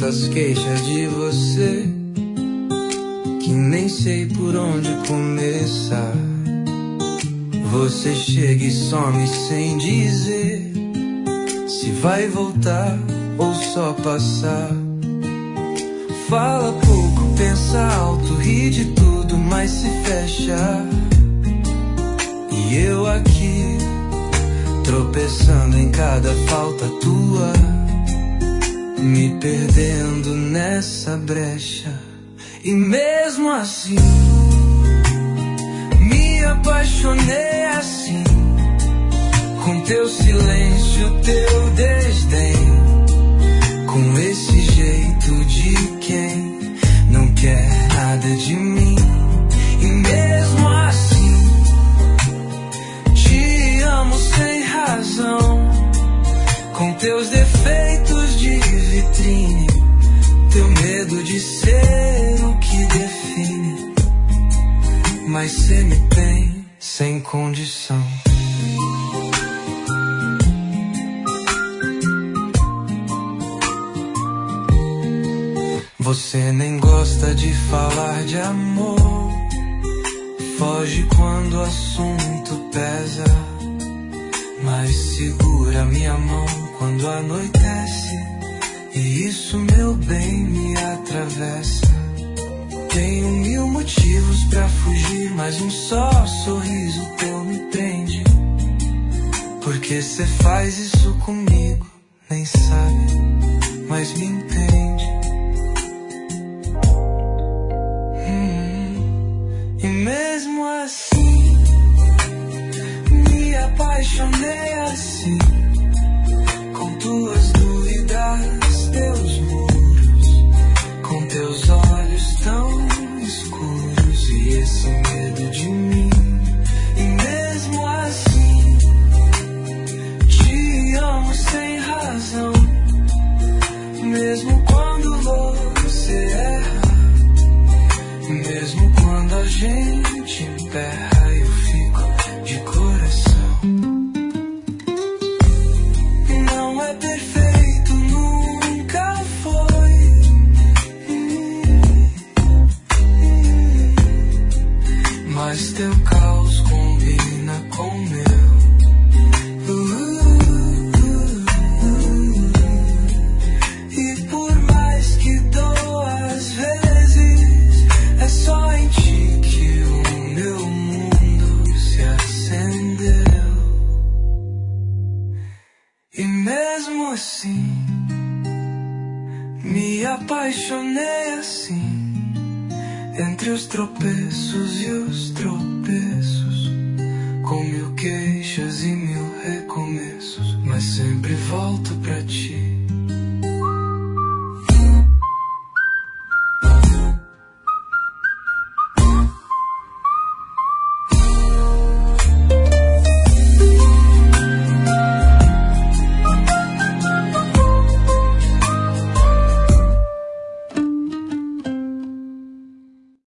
tantas queixas de você que nem sei por onde começar. Você chega e some sem dizer se vai voltar ou só passar. Fala pouco, pensa alto, ri de tudo, mas se fecha. E eu aqui, tropeçando em cada falta tua, me perdendo nessa brecha. E mesmo assim, me apaixonei assim, com teu silêncio, teu desdém, com esse jeito de quem não quer nada de mim. E mesmo assim, te amo sem razão, com teus defeitos de vitrine, teu medo de ser o que define, mas cê me tem sem condição. Você nem gosta de falar de amor, foge quando o assunto pesa, mas segura minha mão quando anoitece, e isso, meu bem, me atravessa. Tenho 1000 motivos pra fugir, mas um só sorriso teu me prende. Porque cê faz isso comigo, nem sabe, mas me entende. E mesmo assim, me apaixonei assim, com tuas dúvidas, teus muros, com teus olhos tão escuros e esse medo de mim. E mesmo assim, te amo sem razão, mesmo quando você erra, mesmo quando a gente emperra, eu fico de coração. Não é perfeito, nunca foi, mas teu caos combina com o meu. E por mais que doa às vezes, é só em ti que o meu mundo se acendeu. E mesmo assim, me apaixonei assim, entre os tropeços e os tropeços, com 1000 queixas e 1000 recomeços, mas sempre volto